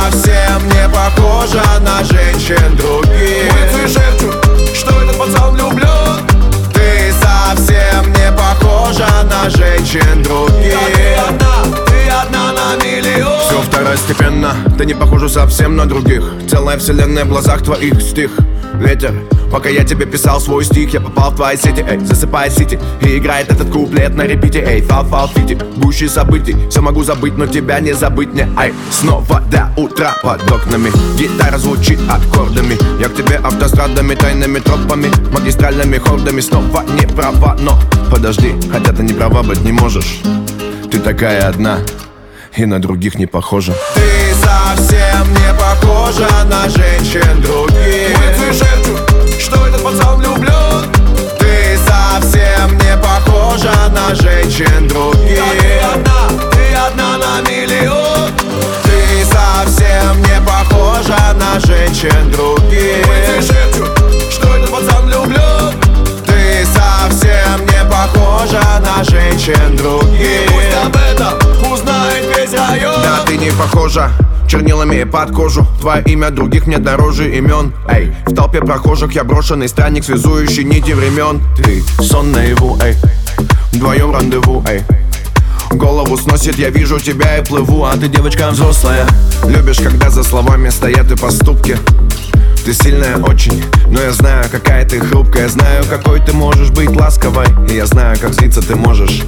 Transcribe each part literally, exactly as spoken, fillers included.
совсем не похожа на женщин других. Улицы шепчут, что этот пацан влюблен. Ты совсем не похожа на женщин других. Ты одна, ты одна на миллион. Все второстепенно, ты не похожа совсем на других. Целая вселенная в глазах твоих стих. Ветер, пока я тебе писал свой стих, я попал в твои сети, эй, засыпай сити. И играет этот куплет на репите, эй, фал-фал фити. Гуще событий, все могу забыть, но тебя не забыть мне, ай. Снова до утра под окнами, гитара звучит аккордами. Я к тебе автострадами, тайными тропами, магистральными хордами. Снова не права, но подожди, хотя ты не права быть не можешь. Ты такая одна и на других не похожа. Ты совсем не похожа на женщин других. Улицы шепчут, что этот пацан влюблен. Ты совсем не похожа на женщин других. Ты одна, ты одна на миллион. Ты совсем не похожа на женщин других. Улицы шепчут, что этот пацан влюблен. Ты совсем не похожа на женщин других. Пусть об этом узнает весь район. Да, ты не похожа чернилами под кожу. Твое имя других мне дороже имен. Эй, в толпе прохожих я брошенный странник, связующий нити времен. Ты сон наяву, эй, вдвоем рандеву, эй. Голову сносит, я вижу тебя и плыву. А ты девочка взрослая, любишь, когда за словами стоят и поступки. Ты сильная очень, но я знаю, какая ты хрупкая. Знаю, какой ты можешь быть ласковой. И я знаю, как злиться ты можешь.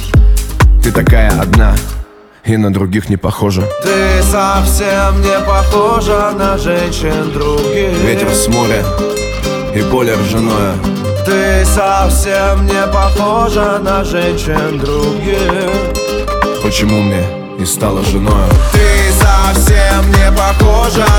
Ты такая одна и на других не похожа. Ты совсем не похожа на женщин других. Ветер с моря и поле ржаное. Ты совсем не похожа на женщин других. Почему мне не стала женой? Ты совсем не похожа